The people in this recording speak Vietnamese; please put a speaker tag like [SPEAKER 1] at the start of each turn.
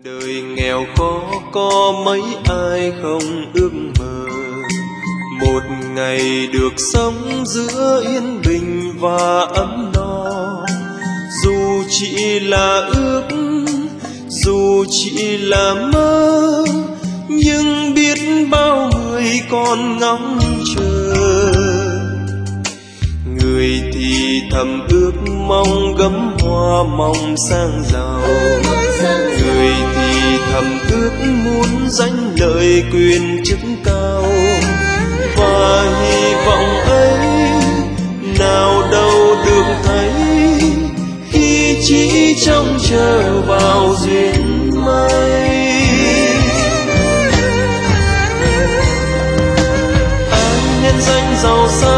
[SPEAKER 1] Đời nghèo khó có mấy ai không ước mơ, một ngày được sống giữa yên bình và ấm no. Dù chỉ là ước, dù chỉ là mơ, nhưng biết bao người còn ngóng chờ. Người thì thầm ước mong gấm hoa mong sang giàu, người thì thầm ước muốn danh lợi quyền chức cao. Và hy vọng ấy nào đâu được thấy khi chỉ trông chờ vào duyên may. Ai nhân danh giàu sang